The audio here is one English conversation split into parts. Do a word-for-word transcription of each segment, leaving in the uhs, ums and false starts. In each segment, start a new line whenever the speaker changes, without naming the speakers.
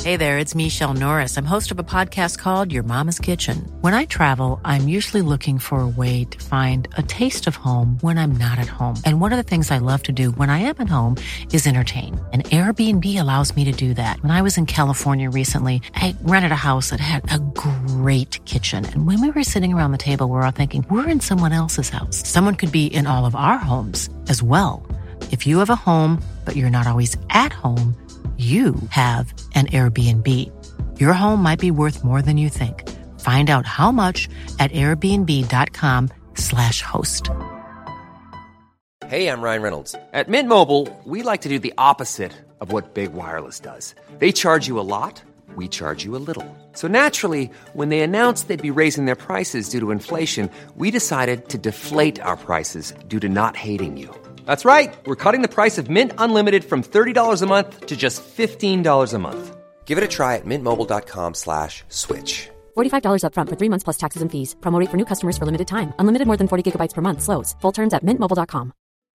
Hey there, it's Michelle Norris. I'm host of a podcast called Your Mama's Kitchen. When I travel, I'm usually looking for a way to find a taste of home when I'm not at home. And one of the things I love to do when I am at home is entertain. And Airbnb allows me to do that. When I was in California recently, I rented a house that had a great kitchen. And when we were sitting around the table, we were all thinking, we're in someone else's house. Someone could be in all of our homes as well. If you have a home, but you're not always at home, you have an Airbnb. Your home might be worth more than you think. Find out how much at airbnb.com slash host.
Hey, I'm Ryan Reynolds. At Mint Mobile, we like to do the opposite of what Big Wireless does. They charge you a lot, we charge you a little. So naturally, when they announced they'd be raising their prices due to inflation, we decided to deflate our prices due to not hating you. That's right. We're cutting the price of Mint Unlimited from thirty dollars a month to just fifteen dollars a month. Give it a try at mintmobile.com slash switch.
forty-five dollars up front for three months plus taxes and fees. Promo rate for new customers for limited time. Unlimited more than forty gigabytes per month. Slows full terms at mint mobile dot com.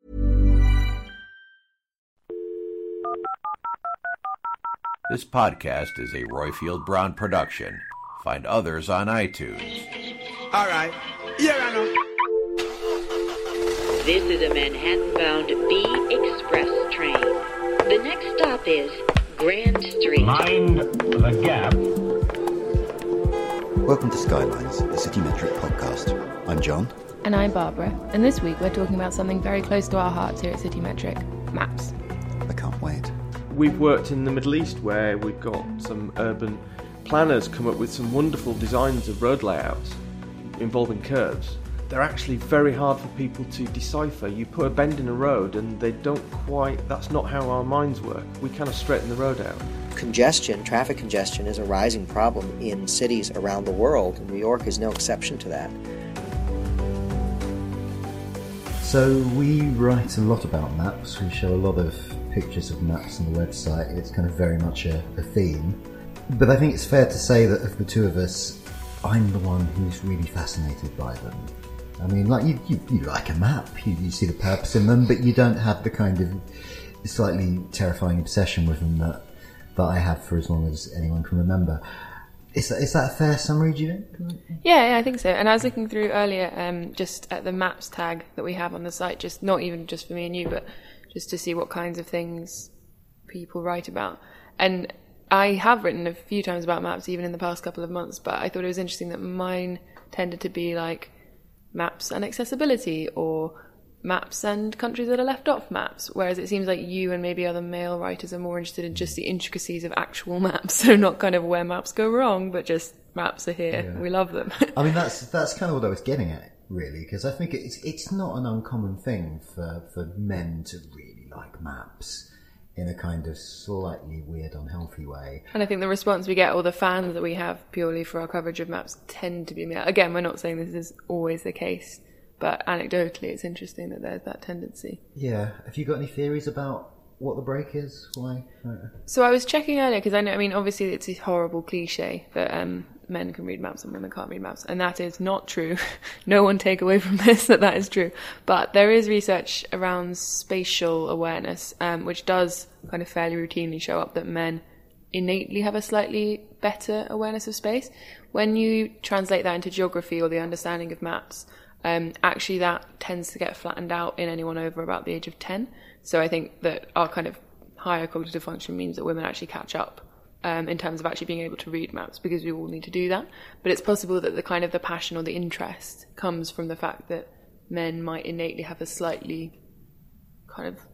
This podcast is a Royfield Brown production. Find others on iTunes.
All right. Yeah, I know.
This is a Manhattan-bound B Express train. The next stop is Grand Street.
Mind the gap.
Welcome to Skylines, the City Metric podcast. I'm John.
And I'm Barbara. And this week we're talking about something very close to our hearts here at City Metric, maps.
I can't wait.
We've worked in the Middle East where we've got some urban planners come up with some wonderful designs of road layouts involving curves. They're actually very hard for people to decipher. You put a bend in a road and they don't quite, that's not how our minds work. We kind of straighten the road out.
Congestion, traffic congestion, is a rising problem in cities around the world. New York is no exception to that.
So we write a lot about maps. We show a lot of pictures of maps on the website. It's kind of very much a, a theme. But I think it's fair to say that of the two of us, I'm the one who's really fascinated by them. I mean, like, you, you, you like a map, you, you see the purpose in them, but you don't have the kind of slightly terrifying obsession with them that, that I have for as long as anyone can remember. Is that, is that a fair summary, do you think?
Yeah, yeah, I think so. And I was looking through earlier um, just at the maps tag that we have on the site, just not even just for me and you, but just to see what kinds of things people write about. And I have written a few times about maps, even in the past couple of months, but I thought it was interesting that mine tended to be like maps and accessibility, or maps and countries that are left off maps, whereas it seems like you and maybe other male writers are more interested in just the intricacies of actual maps, so not kind of where maps go wrong, but just maps are here, yeah. We love them.
I mean, that's that's kind of what I was getting at, really, because I think it's it's not an uncommon thing for, for men to really like maps in a kind of slightly weird, unhealthy way.
And I think the response we get, or the fans that we have purely for our coverage of maps, tend to be male. Again, we're not saying this is always the case, but anecdotally it's interesting that there's that tendency.
Yeah. Have you got any theories about what the break is? Why?
So I was checking earlier, because I know, I mean, obviously it's a horrible cliche that um, men can read maps and women can't read maps, and that is not true. No one take away from this that that is true. But there is research around spatial awareness, um, which does kind of fairly routinely show up that men innately have a slightly better awareness of space. When you translate that into geography or the understanding of maps, um, actually that tends to get flattened out in anyone over about the age of ten. So I think that our kind of higher cognitive function means that women actually catch up um, in terms of actually being able to read maps, because we all need to do that. But it's possible that the kind of the passion or the interest comes from the fact that men might innately have a slightly kind of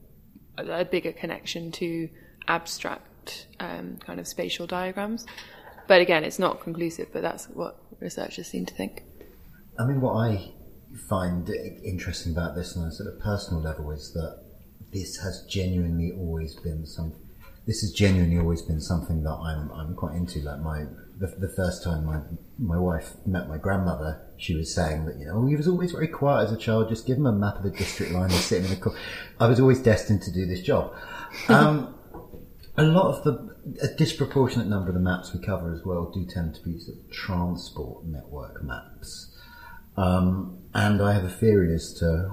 a bigger connection to abstract um, kind of spatial diagrams. But again, it's not conclusive, but that's what researchers seem to think.
I mean, what I find interesting about this on a sort of personal level is that this has genuinely always been some. This has genuinely always been something that I'm I'm quite into. Like my the, the first time my my wife met my grandmother, she was saying that, you know, he was always very quiet as a child. Just give him a map of the district line and sit him in a corner. I was always destined to do this job. Um, a lot of the a disproportionate number of the maps we cover as well do tend to be sort of transport network maps. Um, and I have a theory as to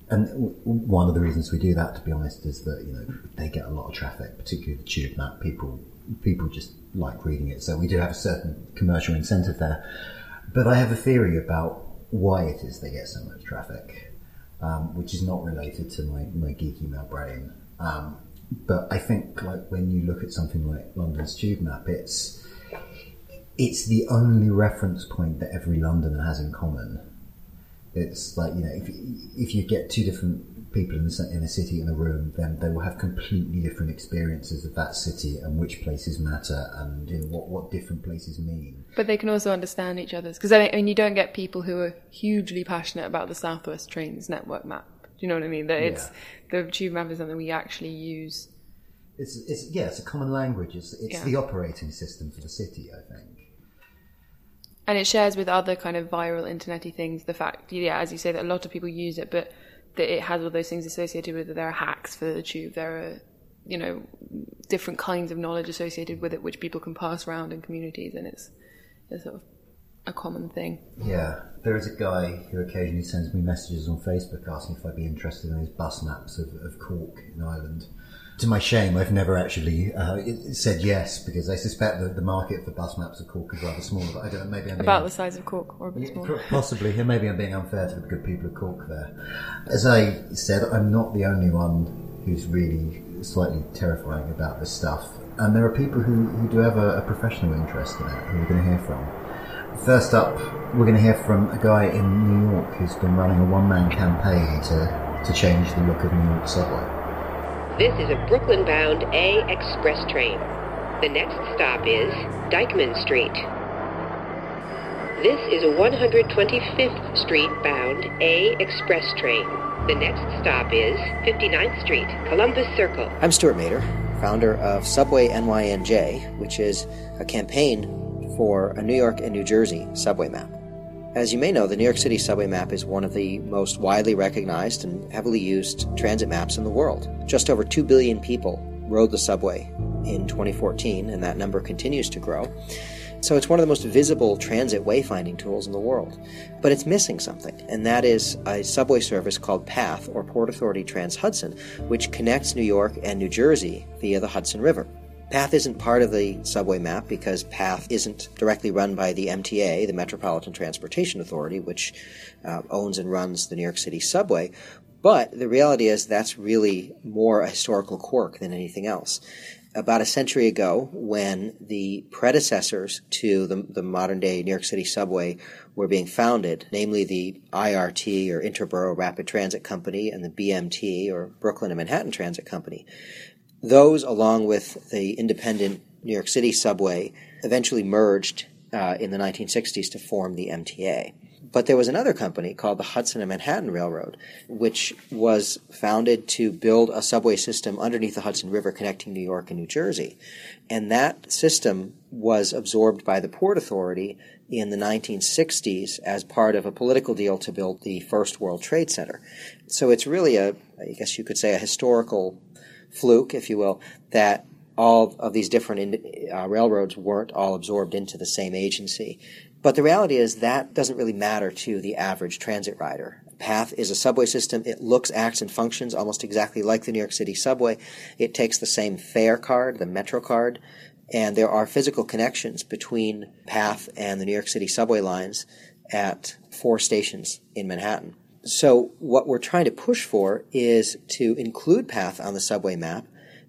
And w- one of the reasons we do that, to be honest, is that, you know, they get a lot of traffic, particularly the tube map. People, people just like reading it. So we do have a certain commercial incentive there. But I have a theory about why it is they get so much traffic, um, which is not related to my, my geeky male brain. Um, but I think, like, when you look at something like London's tube map, it's it's the only reference point that every Londoner has in common. It's like, you know, if if you get two different people in a, in a city in a room, then they will have completely different experiences of that city and which places matter and, you know, what, what different places mean.
But they can also understand each other's, because I mean, you don't get people who are hugely passionate about the South West Trains network map. Do you know what I mean? That it's yeah. the tube map is something we actually use.
It's it's yeah, it's a common language. It's it's yeah. the operating system for the city, I think.
And it shares with other kind of viral internety things the fact, yeah, as you say, that a lot of people use it, but that it has all those things associated with it. There are hacks for the tube. There are, you know, different kinds of knowledge associated with it, which people can pass around in communities, and it's, it's sort of a common thing.
Yeah, there is a guy who occasionally sends me messages on Facebook asking if I'd be interested in his bus maps of, of Cork in Ireland. To my shame, I've never actually uh, said yes, because I suspect that the market for bus maps of Cork is rather small. But I don't know, maybe I'm
about
being,
the size of Cork, or a bit smaller.
Possibly. Maybe I'm being unfair to the good people of Cork there. As I said, I'm not the only one who's really slightly terrifying about this stuff, and there are people who, who do have a, a professional interest in it, who we're going to hear from. First up, we're going to hear from a guy in New York who's been running a one-man campaign to, to change the look of New York subway.
This is a Brooklyn-bound A express train. The next stop is Dyckman Street. This is a one hundred twenty-fifth Street bound A express train. The next stop is fifty-ninth Street, Columbus Circle.
I'm Stuart Mader, founder of Subway N Y N J, which is a campaign for a New York and New Jersey subway map. As you may know, the New York City subway map is one of the most widely recognized and heavily used transit maps in the world. Just over two billion people rode the subway in twenty fourteen, and that number continues to grow. So it's one of the most visible transit wayfinding tools in the world. But it's missing something, and that is a subway service called PATH, or Port Authority Trans-Hudson, which connects New York and New Jersey via the Hudson River. PATH isn't part of the subway map because PATH isn't directly run by the M T A, the Metropolitan Transportation Authority, which uh, owns and runs the New York City subway. But the reality is that's really more a historical quirk than anything else. About a century ago, when the predecessors to the, the modern-day New York City subway were being founded, namely the I R T, or Interborough Rapid Transit Company, and the B M T, or Brooklyn and Manhattan Transit Company, those, along with the independent New York City subway, eventually merged uh, in the nineteen sixties to form the M T A. But there was another company called the Hudson and Manhattan Railroad, which was founded to build a subway system underneath the Hudson River connecting New York and New Jersey. And that system was absorbed by the Port Authority in the nineteen sixties as part of a political deal to build the first World Trade Center. So it's really a, I guess you could say, a historical fluke, if you will, that all of these different uh, railroads weren't all absorbed into the same agency. But the reality is that doesn't really matter to the average transit rider. PATH is a subway system. It looks, acts, and functions almost exactly like the New York City subway. It takes the same fare card, the Metro card, and there are physical connections between PATH and the New York City subway lines at four stations in Manhattan. So what we're trying to push for is to include PATH on the subway map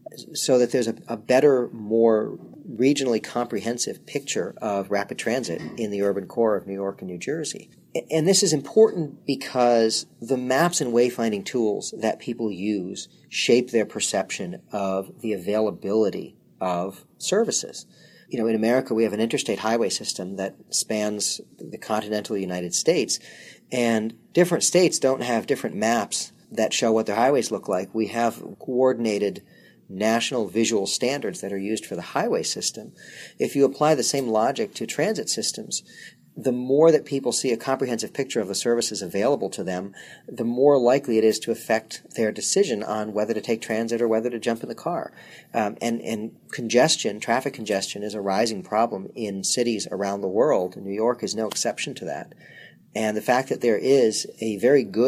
so that there's a, a better, more regionally comprehensive picture of rapid transit in the urban core of New York and New Jersey. And this is important because the maps and wayfinding tools that people use shape their perception of the availability of services. You know, in America, we have an interstate highway system that spans the continental United States, and different states don't have different maps that show what their highways look like. We have coordinated national visual standards that are used for the highway system. If you apply the same logic to transit systems, the more that people see a comprehensive picture of the services available to them, the more likely it is to affect their decision on whether to take transit or whether to jump in the car. Um, and, and congestion, traffic congestion, is a rising problem in cities around the world. New York is no exception to that. And the fact that there is a very good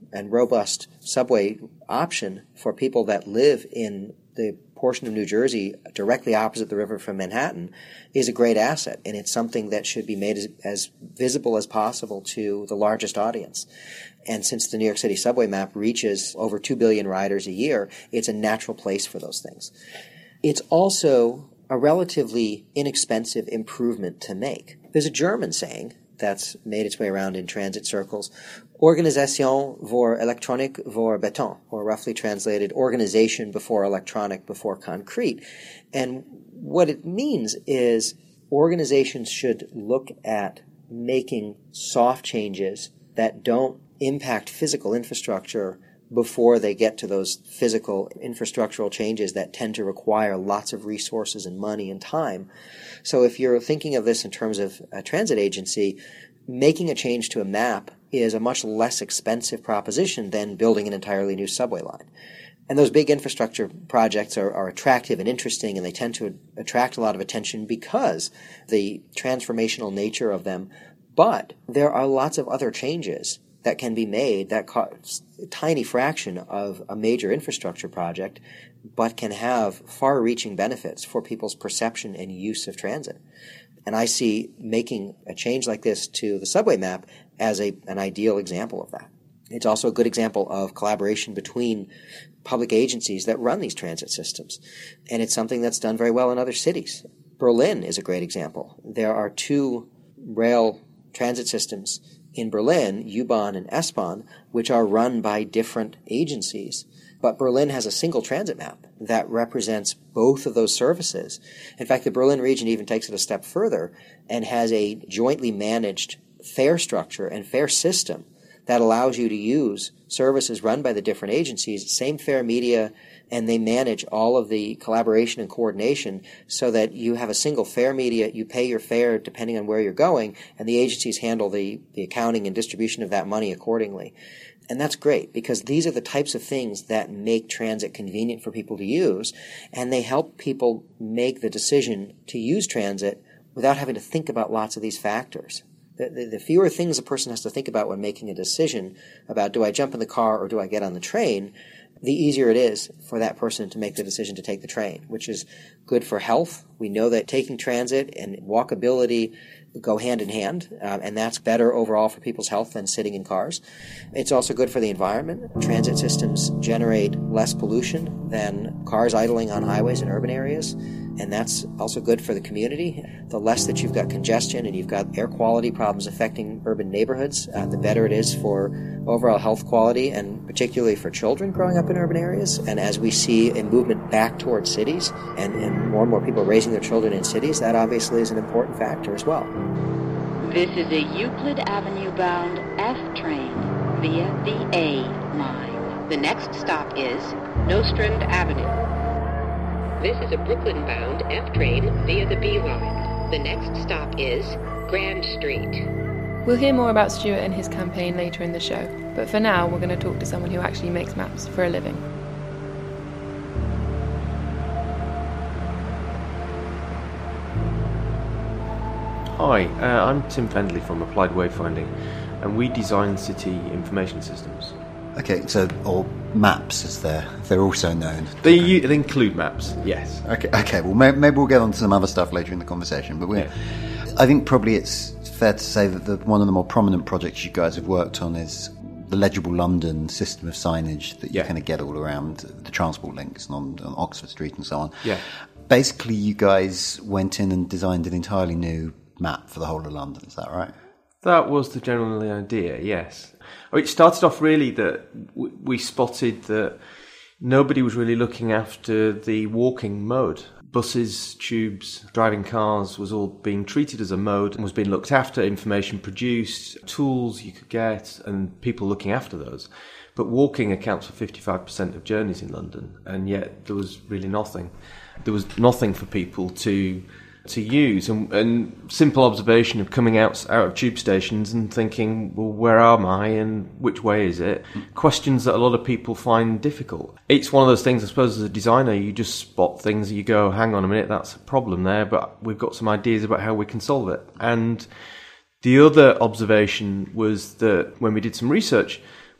and robust subway option for people that live in the portion of New Jersey directly opposite the river from Manhattan is a great asset, and it's something that should be made as, as visible as possible to the largest audience. And since the New York City subway map reaches over two billion riders a year, it's a natural place for those things. It's also a relatively inexpensive improvement to make. There's a German saying that's made its way around in transit circles, Organisation vor Elektronik vor Beton, or roughly translated, organization before electronic before concrete. And what it means is organizations should look at making soft changes that don't impact physical infrastructure before they get to those physical infrastructural changes that tend to require lots of resources and money and time. So if you're thinking of this in terms of a transit agency, making a change to a map is a much less expensive proposition than building an entirely new subway line. And those big infrastructure projects are, are attractive and interesting, and they tend to attract a lot of attention because the transformational nature of them. But there are lots of other changes that can be made that cost a tiny fraction of a major infrastructure project, but can have far-reaching benefits for people's perception and use of transit. And I see making a change like this to the subway map as a, an ideal example of that. It's also a good example of collaboration between public agencies that run these transit systems. And it's something that's done very well in other cities. Berlin is a great example. There are two rail transit systems in Berlin, U-Bahn and S-Bahn, which are run by different agencies. But Berlin has a single transit map that represents both of those services. In fact, the Berlin region even takes it a step further and has a jointly managed fare structure and fare system that allows you to use services run by the different agencies, same fare media, and they manage all of the collaboration and coordination so that you have a single fare media, you pay your fare depending on where you're going, and the agencies handle the, the accounting and distribution of that money accordingly. And that's great because these are the types of things that make transit convenient for people to use, and they help people make the decision to use transit without having to think about lots of these factors. The, the, the fewer things a person has to think about when making a decision about do I jump in the car or do I get on the train, the easier it is for that person to make the decision to take the train, which is good for health. We know that taking transit and walkability go hand in hand, um, and that's better overall for people's health than sitting in cars. It's also good for the environment. Transit systems generate less pollution than cars idling on highways in urban areas, and that's also good for the community. The less that you've got congestion and you've got air quality problems affecting urban neighborhoods, uh, the better it is for overall health quality, and particularly for children growing up in urban areas. And as we see a movement back towards cities and, and more and more people raising their children in cities, that obviously is an important factor as well.
This is a Euclid Avenue-bound F train via the A line. The next stop is Nostrand Avenue. This is a Brooklyn-bound F train via the B line. The next stop is Grand Street.
We'll hear more about Stuart and his campaign later in the show, but for now we're going to talk to someone who actually makes maps for a living.
Hi, uh, I'm Tim Fendley from Applied Wayfinding, and we design city information systems.
Okay, so, or maps as they're, they're also known.
They, you, they include maps, yes.
Okay, okay. Well, may, maybe we'll get on to some other stuff later in the conversation, but we're, yeah. I think probably it's fair to say that the, one of the more prominent projects you guys have worked on is the Legible London system of signage that you yeah. kind of get all around the transport links and on, on Oxford Street and so on.
Yeah.
Basically, you guys went in and designed an entirely new map for the whole of London, is that right?
That was the general idea, yes. It started off really that we spotted that nobody was really looking after the walking mode. Buses, tubes, driving cars was all being treated as a mode and was being looked after, information produced, tools you could get, and people looking after those. But walking accounts for fifty-five percent of journeys in London, and yet there was really nothing. There was nothing for people to to use, and, and simple observation of coming out out of tube stations and thinking, well, where am I and which way is it? Questions that a lot of people find difficult. It's one of those things, I suppose, as a designer, you just spot things, you go, hang on a minute, that's a problem there, but we've got some ideas about how we can solve it. And the other observation was that when we did some research,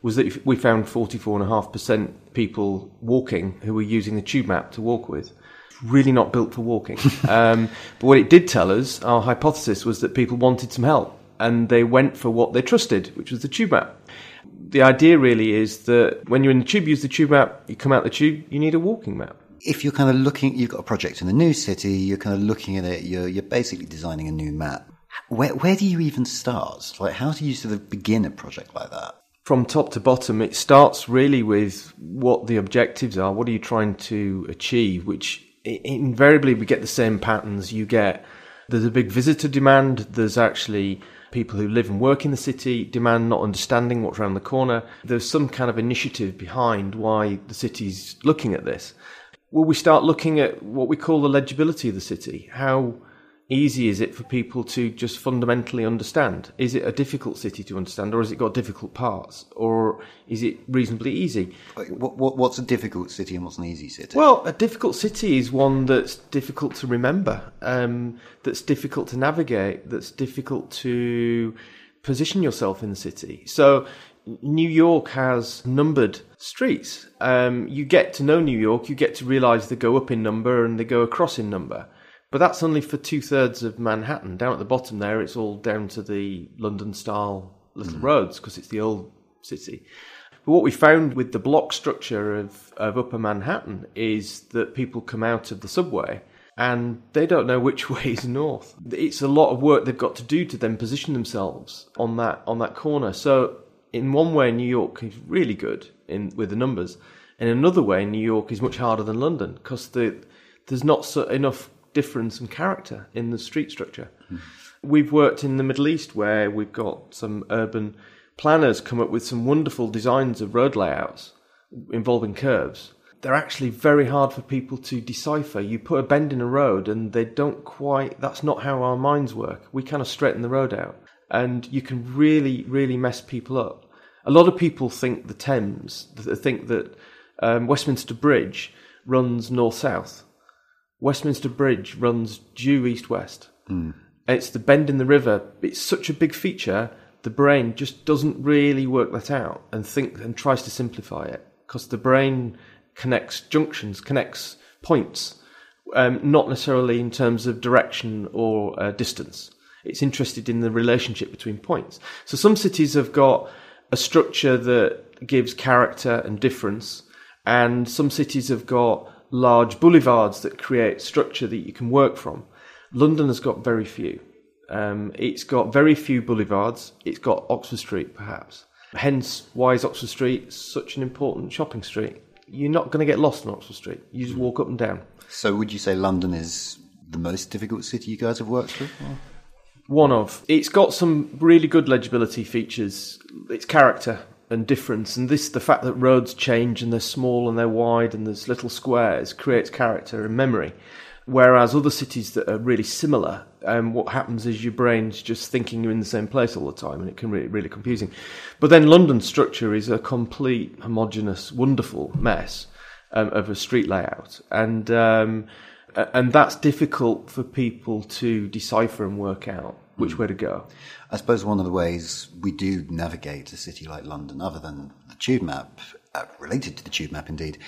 was that we found forty-four point five percent people walking who were using the tube map to walk with. Really not built for walking. um, but what it did tell us, our hypothesis was that people wanted some help, and they went for what they trusted, which was the tube map. The idea really is that when you're in the tube, use the tube map, you come out the tube, you need a walking map.
If you're kind of looking, you've got a project in a new city, you're kind of looking at it, you're, you're basically designing a new map. Where, where do you even start? Like, how do you sort of begin a project like that?
From top to bottom, it starts really with what the objectives are. What are you trying to achieve? Which invariably we get the same patterns. You get, there's a big visitor demand. There's actually people who live and work in the city demand, not understanding what's around the corner. There's some kind of initiative behind why the city's looking at this. Well, we start looking at what we call the legibility of the city. How easy is it for people to just fundamentally understand? Is it a difficult city to understand, or has it got difficult parts, or is it reasonably easy?
What, what, what's a difficult city and what's an easy city?
Well, a difficult city is one that's difficult to remember, um, that's difficult to navigate, that's difficult to position yourself in the city. So New York has numbered streets. Um, you get to know New York, you get to realise they go up in number and they go across in number. But that's only for two-thirds of Manhattan. Down at the bottom there, it's all down to the London-style little mm. roads, because it's the old city. But what we found with the block structure of, of Upper Manhattan is that people come out of the subway and they don't know which way is north. It's a lot of work they've got to do to then position themselves on that on that corner. So in one way, New York is really good in with the numbers. In another way, New York is much harder than London, because the, there's not so, enough difference and character in the street structure. Mm. We've worked in the Middle East, where we've got some urban planners come up with some wonderful designs of road layouts involving curves. They're actually very hard for people to decipher. You put a bend in a road and they don't quite, that's not how our minds work. We kind of straighten the road out, and you can really, really mess people up. A lot of people think the Thames, think that um, Westminster Bridge runs north-south. Westminster Bridge runs due east-west. Mm. It's the bend in the river. It's such a big feature, the brain just doesn't really work that out and think and tries to simplify it, because the brain connects junctions, connects points, um, not necessarily in terms of direction or uh, distance. It's interested in the relationship between points. So some cities have got a structure that gives character and difference, and some cities have got large boulevards that create structure that you can work from. London has got very few. Um, it's got very few boulevards. It's got Oxford Street, perhaps. Hence, why is Oxford Street such an important shopping street? You're not going to get lost on Oxford Street. You just walk up and down.
So would you say London is the most difficult city you guys have worked with? Or?
One of. It's got some really good legibility features. Its character and difference, and this, the fact that roads change and they're small and they're wide and there's little squares, creates character and memory. Whereas other cities that are really similar, um, what happens is your brain's just thinking you're in the same place all the time, and it can be really, really confusing. But then London's structure is a complete, homogenous, wonderful mess um, of a street layout, and um, and that's difficult for people to decipher and work out which way to go.
I suppose one of the ways we do navigate a city like London, other than the tube map, uh, related to the tube map indeed,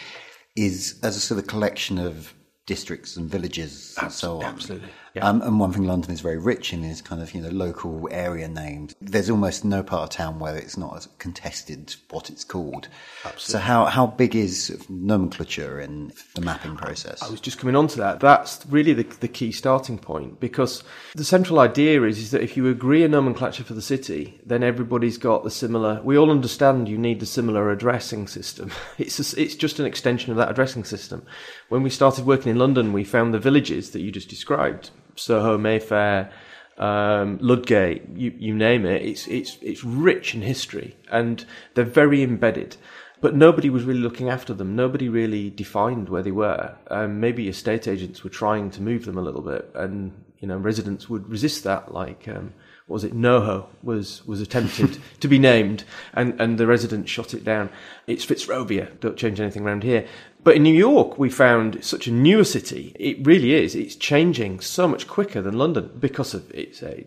is as a sort of collection of districts and villages and so on.
Absolutely. Yeah.
Um, and one thing London is very rich in is kind of, you know, local area names. There's almost no part of town where it's not as contested what it's called.
Absolutely.
So how, how big is nomenclature in the mapping process?
I was just coming on to that. That's really the, the key starting point, because the central idea is, is that if you agree a nomenclature for the city, then everybody's got the similar, we all understand you need the similar addressing system. It's a, it's just an extension of that addressing system. When we started working in London, we found the villages that you just described, Soho, Mayfair, um, Ludgate, you, you name it. It's it's it's rich in history, and they're very embedded. But nobody was really looking after them. Nobody really defined where they were. Um, maybe estate agents were trying to move them a little bit, and you know residents would resist that. Like um, what was it? NoHo was was attempted to be named, and and the residents shot it down. It's Fitzrovia. Don't change anything around here. But in New York, we found it's such a newer city. It really is. It's changing so much quicker than London because of its age.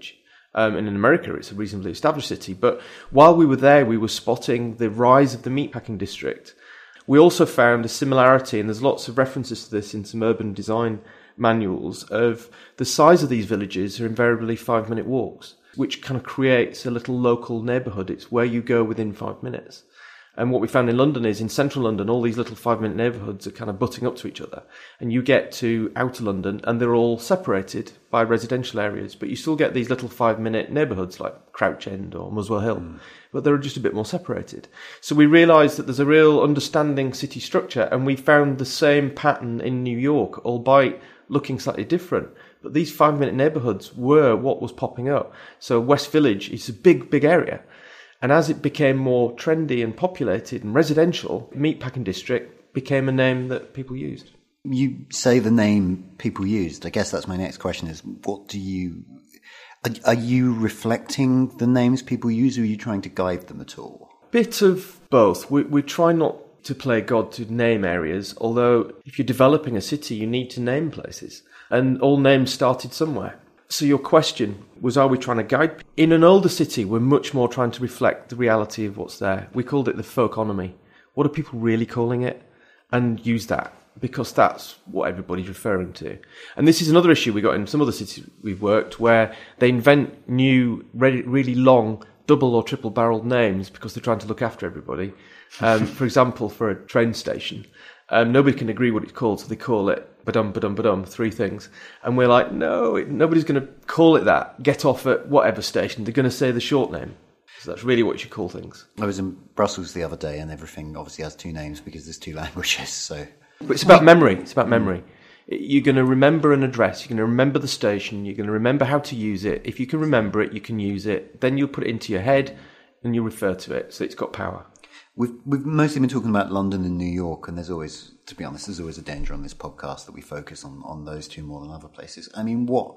Um, and in America, it's a reasonably established city. But while we were there, we were spotting the rise of the meatpacking district. We also found a similarity, and there's lots of references to this in some urban design manuals, of the size of these villages are invariably five-minute walks, which kind of creates a little local neighbourhood. It's where you go within five minutes. And what we found in London is, in central London, all these little five-minute neighbourhoods are kind of butting up to each other. And you get to outer London, and they're all separated by residential areas. But you still get these little five-minute neighbourhoods like Crouch End or Muswell Hill. Mm. But they're just a bit more separated. So we realised that there's a real understanding city structure, and we found the same pattern in New York, albeit looking slightly different. But these five-minute neighbourhoods were what was popping up. So West Village is a big, big area. And as it became more trendy and populated and residential, Meatpacking District became a name that people used.
You say the name people used. I guess that's my next question is, what do you... Are, are you reflecting the names people use, or are you trying to guide them at all?
Bit of both. We, we try not to play God to name areas, although if you're developing a city, you need to name places. And all names started somewhere. So your question was, are we trying to guide people? In an older city, we're much more trying to reflect the reality of what's there. We called it the folkonomy. What are people really calling it? And use that, because that's what everybody's referring to. And this is another issue we got in some other cities we've worked, where they invent new, really, really long double or triple barreled names because they're trying to look after everybody. Um, for example, for a train station, um, nobody can agree what it's called, so they call it badum, badum, badum, three things. And we're like, no, it, nobody's going to call it that. Get off at whatever station. They're going to say the short name. So that's really what you should call things.
I was in Brussels the other day, and everything obviously has two names because there's two languages. So,
but it's about memory. It's about memory. You're going to remember an address. You're going to remember the station. You're going to remember how to use it. If you can remember it, you can use it. Then you'll put it into your head, and you refer to it. So it's got power.
We've we've mostly been talking about London and New York, and there's always, to be honest, there's always a danger on this podcast that we focus on, on those two more than other places. I mean, what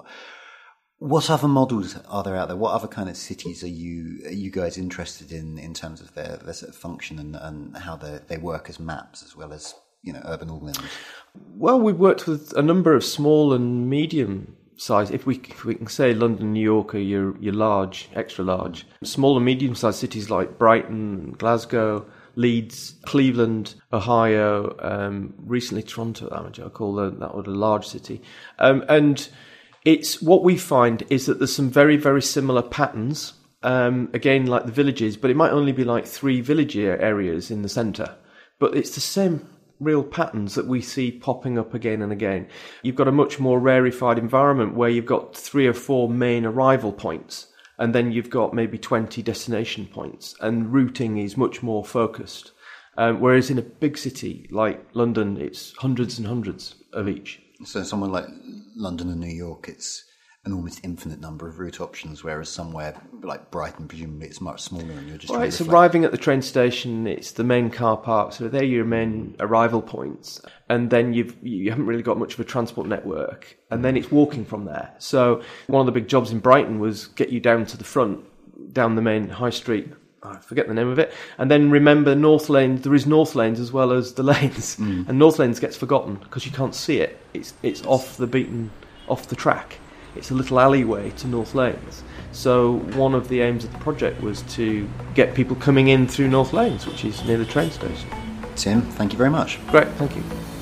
what other models are there out there? What other kind of cities are you are you guys interested in in terms of their, their sort of function and, and how they they work as maps as well as, you know, urban organs?
Well, we've worked with a number of small and medium size, if we if we can say London, New York are your, your large, extra large. Small and medium-sized cities like Brighton, Glasgow, Leeds, Cleveland, Ohio, um, recently Toronto, I call that, that was a large city. Um, and it's what we find is that there's some very, very similar patterns, um, again, like the villages, but it might only be like three village areas in the centre. But it's the same real patterns that we see popping up again and again. You've got a much more rarefied environment where you've got three or four main arrival points, and then you've got maybe twenty destination points, and routing is much more focused. Um, whereas in a big city like London, it's hundreds and hundreds of each.
So somewhere like London and New York, it's an almost infinite number of route options, whereas somewhere like Brighton, presumably it's much smaller and you're just...
Well, it's arriving at the train station, it's the main car park, so they're your main arrival points. And then you've, you haven't really got much of a transport network. And then it's walking from there. So one of the big jobs in Brighton was get you down to the front, down the main high street. I forget the name of it. And then remember North Lanes, there is North Lanes as well as the lanes. Mm. And North Lanes gets forgotten because you can't see it. It's it's off the beaten, off the track. It's a little alleyway to North Lanes. So one of the aims of the project was to get people coming in through North Lanes, which is near the train station.
Tim, thank you very much.
Great, thank you.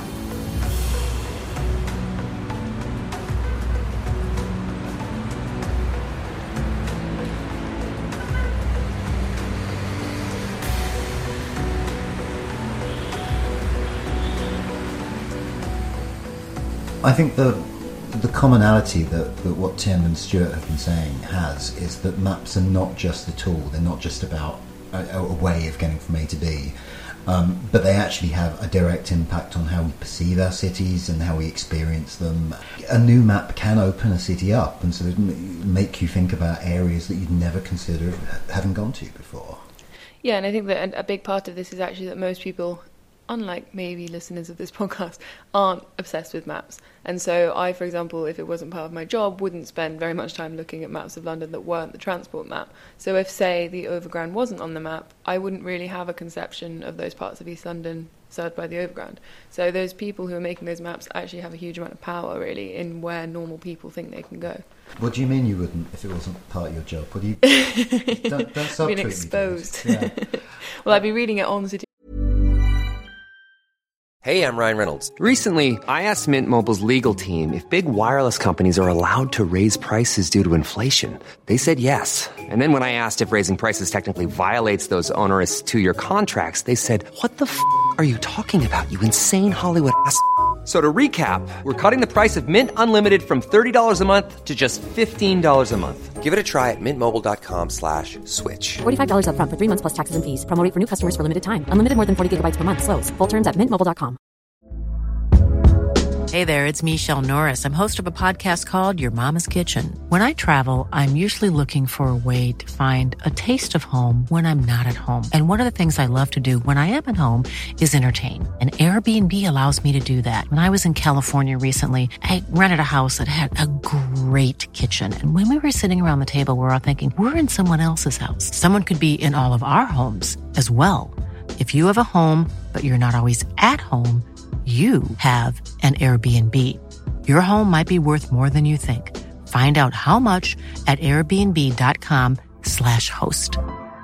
I think the the commonality that, that what Tim and Stuart have been saying has is that maps are not just a tool, they're not just about a, a way of getting from A to B, um, but they actually have a direct impact on how we perceive our cities and how we experience them. A new map can open a city up and sort of make you think about areas that you'd never considered having gone to before.
Yeah, and I think that a big part of this is actually that most people unlike maybe listeners of this podcast, aren't obsessed with maps. And so I, for example, if it wasn't part of my job, wouldn't spend very much time looking at maps of London that weren't the transport map. So if, say, the Overground wasn't on the map, I wouldn't really have a conception of those parts of East London served by the Overground. So those people who are making those maps actually have a huge amount of power, really, in where normal people think they can go.
What do you mean you wouldn't if it wasn't part of your job? What do you... don't, don't
Being exposed.
Yeah.
Well, I'd be reading it on City.
Hey, I'm Ryan Reynolds. Recently, I asked Mint Mobile's legal team if big wireless companies are allowed to raise prices due to inflation. They said yes. And then when I asked if raising prices technically violates those onerous two-year contracts, they said, what the f*** are you talking about, you insane Hollywood ass f- So to recap, we're cutting the price of Mint Unlimited from thirty dollars a month to just fifteen dollars a month. Give it a try at mintmobile.com slash switch.
forty-five dollars up front for three months plus taxes and fees. Promo rate for new customers for limited time. Unlimited more than forty gigabytes per month. Slows full terms at mint mobile dot com.
Hey there, it's Michelle Norris. I'm host of a podcast called Your Mama's Kitchen. When I travel, I'm usually looking for a way to find a taste of home when I'm not at home. And one of the things I love to do when I am at home is entertain. And Airbnb allows me to do that. When I was in California recently, I rented a house that had a great kitchen. And when we were sitting around the table, we were all thinking, we're in someone else's house. Someone could be in all of our homes as well. If you have a home, but you're not always at home, you have an Airbnb. Your home might be worth more than you think. Find out how much at airbnb.com slash host.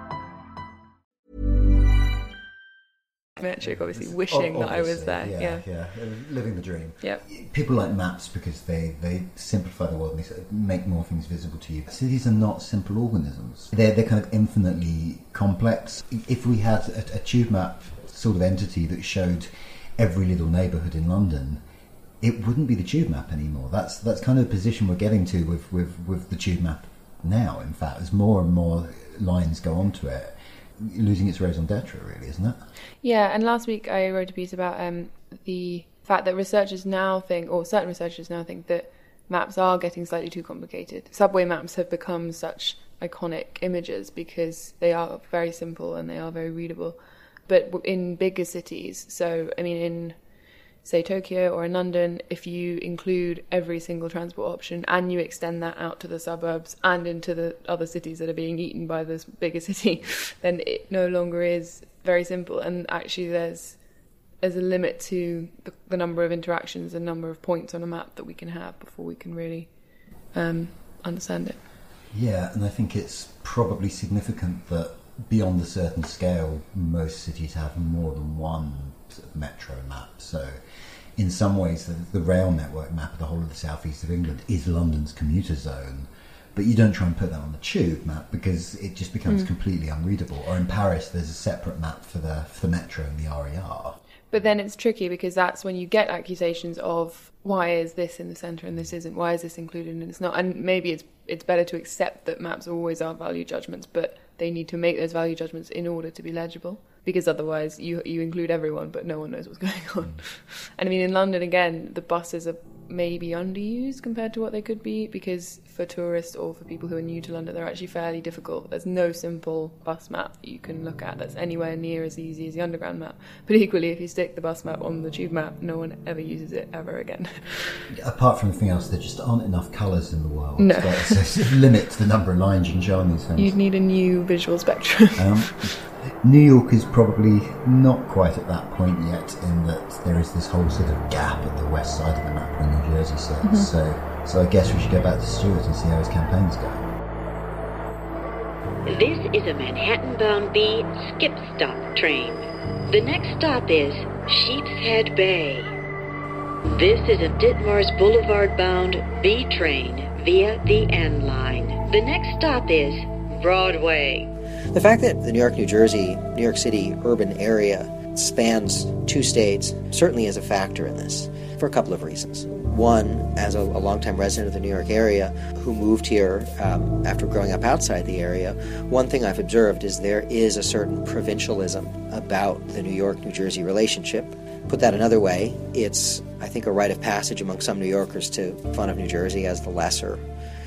Metric, obviously, wishing
oh,
that I was there.
Yeah,
yeah,
yeah, living the dream.
Yeah.
People like maps because they, they simplify the world and they sort of make more things visible to you. Cities are not simple organisms. They're, they're kind of infinitely complex. If we had a, a tube map sort of entity that showed every little neighbourhood in London, it wouldn't be the tube map anymore. That's that's kind of the position we're getting to with, with, with the tube map now, in fact. As more and more lines go onto it, losing its raison d'etre, really, isn't it?
Yeah, and last week I wrote a piece about um, the fact that researchers now think, or certain researchers now think, that maps are getting slightly too complicated. Subway maps have become such iconic images because they are very simple and they are very readable. But in bigger cities, so, I mean, in, say, Tokyo or in London, if you include every single transport option and you extend that out to the suburbs and into the other cities that are being eaten by this bigger city, then it no longer is very simple. And actually there's there's a limit to the, the number of interactions and number of points on a map that we can have before we can really um, understand it.
Yeah, and I think it's probably significant that beyond a certain scale, most cities have more than one sort of metro map. So in some ways, the, the rail network map of the whole of the southeast of England is London's commuter zone. But you don't try and put that on the tube map because it just becomes mm. completely unreadable. Or in Paris, there's a separate map for the, for the metro and the R E R.
But then it's tricky because that's when you get accusations of why is this in the centre and this isn't, why is this included and it's not. And maybe it's it's better to accept that maps always are value judgments, but they need to make those value judgments in order to be legible, because otherwise you you include everyone but no one knows what's going on. And I mean, in London, again, the buses are maybe underused compared to what they could be, because for tourists or for people who are new to London, they're actually fairly difficult. There's no simple bus map that you can look at that's anywhere near as easy as the Underground map. But equally, if you stick the bus map on the tube map, no one ever uses it ever again.
Apart from anything else, there just aren't enough colours in the world.
No.
So it limits the number of lines you can show on these things.
You'd need a new visual spectrum.
um, New York is probably not quite at that point yet, in that there is this whole sort of gap at the west side of the map where New Jersey sits. Mm-hmm. So, so I guess we should go back to Stuart and see how his campaign's going.
This is a Manhattan-bound B skip stop train. The next stop is Sheepshead Bay. This is a Ditmars Boulevard-bound B train via the N line. The next stop is Broadway.
The fact that the New York, New Jersey, New York City urban area spans two states certainly is a factor in this, for a couple of reasons. One, as a, a longtime resident of the New York area who moved here um, after growing up outside the area, one thing I've observed is there is a certain provincialism about the New York-New Jersey relationship. Put that another way, it's, I think, a rite of passage among some New Yorkers to think of New Jersey as the lesser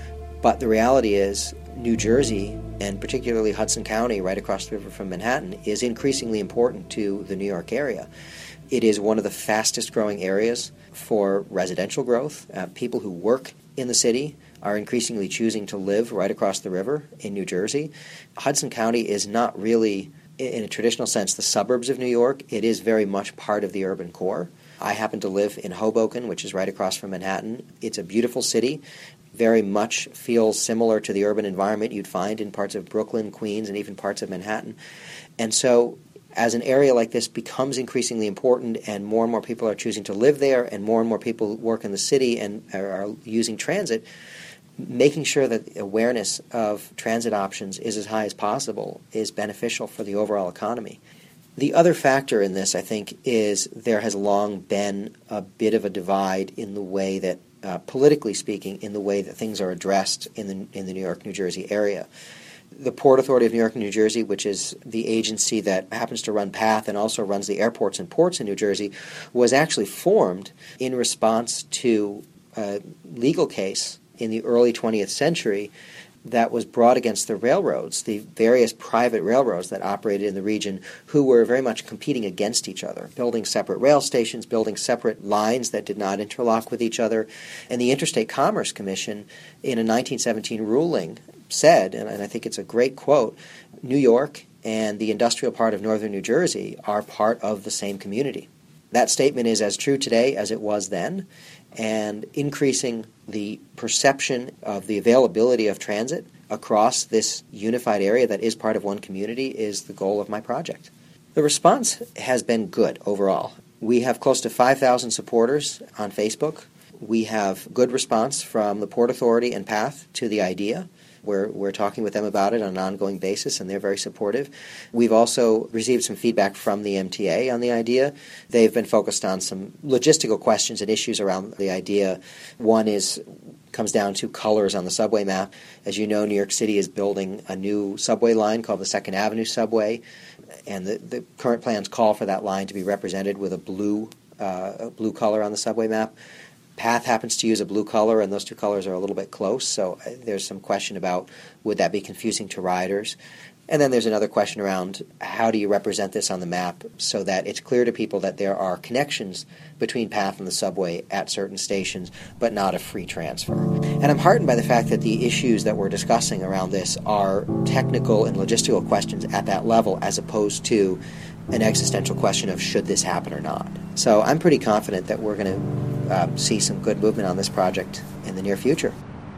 But the reality is New Jersey, and particularly Hudson County, right across the river from Manhattan, is increasingly important to the New York area. It is one of the fastest growing areas for residential growth. Uh, people who work in the city are increasingly choosing to live right across the river in New Jersey. Hudson County is not really, in a traditional sense, the suburbs of New York. It is very much part of the urban core. I happen to live in Hoboken, which is right across from Manhattan. It's a beautiful city, very much feels similar to the urban environment you'd find in parts of Brooklyn, Queens, and even parts of Manhattan. And so as an area like this becomes increasingly important and more and more people are choosing to live there and more and more people work in the city and are using transit, making sure that awareness of transit options is as high as possible is beneficial for the overall economy. The other factor in this, I think, is there has long been a bit of a divide in the way that, uh, politically speaking, in the way that things are addressed in the in the New York, New Jersey area. The Port Authority of New York and New Jersey, which is the agency that happens to run PATH and also runs the airports and ports in New Jersey, was actually formed in response to a legal case in the early twentieth century that was brought against the railroads, the various private railroads that operated in the region, who were very much competing against each other, building separate rail stations, building separate lines that did not interlock with each other. And the Interstate Commerce Commission, in a nineteen seventeen ruling, said, and I think it's a great quote, New York and the industrial part of northern New Jersey are part of the same community. That statement is as true today as it was then, and increasing the perception of the availability of transit across this unified area that is part of one community is the goal of my project. The response has been good overall. We have close to five thousand supporters on Facebook. We have good response from the Port Authority and PATH to the idea. We're, we're talking with them about it on an ongoing basis, and they're very supportive. We've also received some feedback from the M T A on the idea. They've been focused on some logistical questions and issues around the idea. One is comes down to colors on the subway map. As you know, New York City is building a new subway line called the Second Avenue Subway, and the, the current plans call for that line to be represented with a blue, uh, a blue color on the subway map. PATH happens to use a blue color, and those two colors are a little bit close, so there's some question about would that be confusing to riders. And then there's another question around how do you represent this on the map so that it's clear to people that there are connections between PATH and the subway at certain stations, but not a free transfer. And I'm heartened by the fact that the issues that we're discussing around this are technical and logistical questions at that level, as opposed to an existential question of should this happen or not. So I'm pretty confident that we're going to uh, see some good movement on this project in the near future.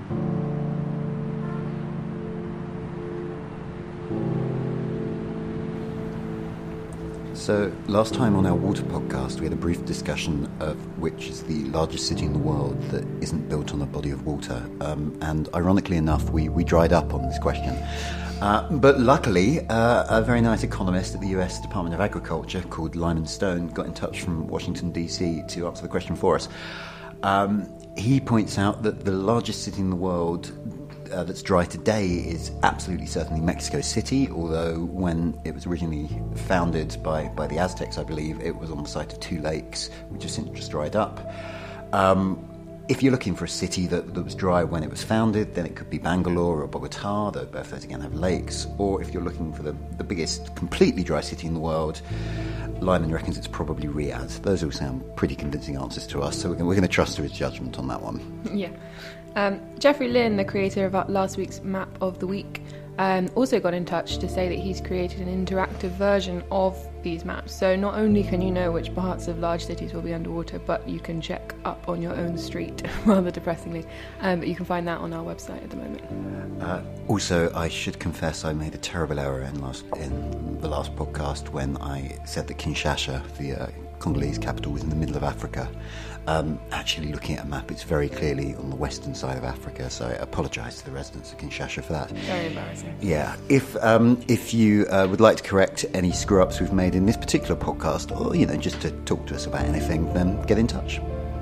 So last time on our water podcast, we had a brief discussion of which is the largest city in the world that isn't built on a body of water. Um, and ironically enough, we, we dried up on this question. Uh, but luckily, uh, a very nice economist at the U S Department of Agriculture called Lyman Stone got in touch from Washington, D C to answer the question for us. Um, he points out that the largest city in the world uh, that's dry today is absolutely certainly Mexico City, although when it was originally founded by, by the Aztecs, I believe, it was on the site of two lakes, which have since just dried up. Um, If you're looking for a city that, that was dry when it was founded, then it could be Bangalore or Bogota, though both those again have lakes. Or if you're looking for the, the biggest completely dry city in the world, Lyman reckons it's probably Riyadh. Those all sound pretty convincing answers to us, so we're going, we're going to trust to his judgment on that one.
Yeah. Um, Jeffrey Lynn, the creator of last week's Map of the Week, um, also got in touch to say that he's created an interactive version of these maps. So not only can you know which parts of large cities will be underwater, but you can check up on your own street, rather depressingly. Um, but you can find that on our website at the moment.
Uh, also, I should confess I made a terrible error in, last, in the last podcast when I said that Kinshasa, the uh, Congolese capital, was in the middle of Africa. Um, actually, looking at a map, it's very clearly on the western side of Africa, so I apologise to the residents of Kinshasa for that.
Very embarrassing.
Yeah. If um, if you uh, would like to correct any screw-ups we've made in this particular podcast, or, you know, just to talk to us about anything, then get in touch.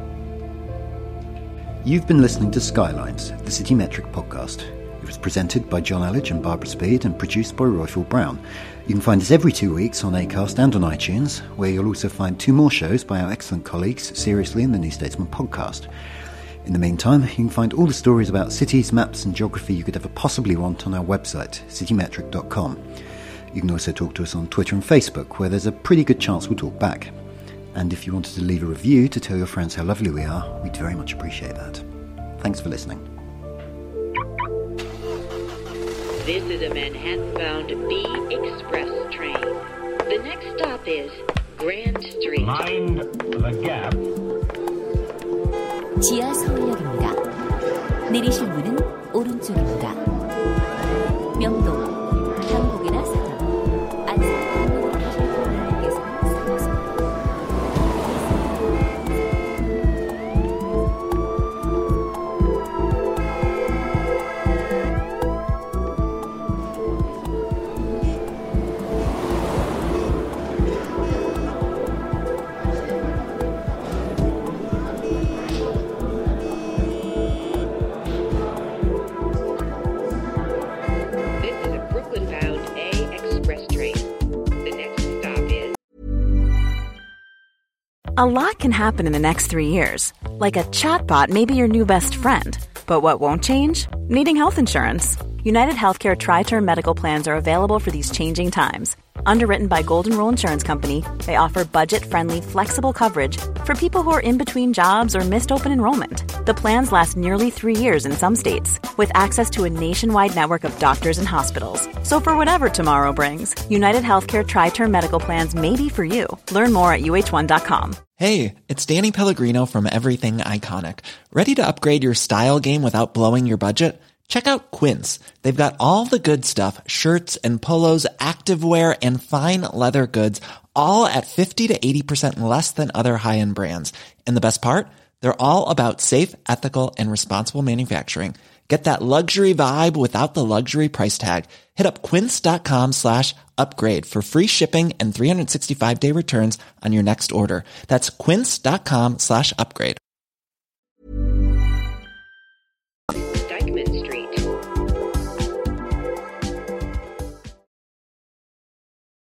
You've been listening to Skylines, the City Metric podcast. It was presented by John Elledge and Barbara Speed and produced by Royfield Brown. You can find us every two weeks on Acast and on iTunes, where you'll also find two more shows by our excellent colleagues, Seriously and the New Statesman podcast. In the meantime, you can find all the stories about cities, maps and geography you could ever possibly want on our website, citymetric dot com. You can also talk to us on Twitter and Facebook, where there's a pretty good chance we'll talk back. And if you wanted to leave a review to tell your friends how lovely we are, we'd very much appreciate that. Thanks for listening.
This is a Manhattan-bound B Express train. The next stop is Grand Street.
Mind the gap.
지하 서울역입니다. 내리실 문은 오른쪽입니다. 명동, 경북이나 사당, 안산,
A lot can happen in the next three years. Like a chatbot may be your new best friend. But what won't change? Needing health insurance. United Healthcare Tri-Term Medical Plans are available for these changing times. Underwritten by Golden Rule Insurance Company, they offer budget-friendly, flexible coverage for people who are in between jobs or missed open enrollment. The plans last nearly three years in some states, with access to a nationwide network of doctors and hospitals. So for whatever tomorrow brings, United Healthcare Tri-Term Medical Plans may be for you. Learn more at U H one dot com.
Hey, it's Danny Pellegrino from Everything Iconic. Ready to upgrade your style game without blowing your budget? Check out Quince. They've got all the good stuff, shirts and polos, activewear, and fine leather goods, all at fifty to eighty percent less than other high-end brands. And the best part? They're all about safe, ethical, and responsible manufacturing. Get that luxury vibe without the luxury price tag. Hit up quince.com slash upgrade for free shipping and three sixty-five day returns on your next order. That's quince.com slash upgrade.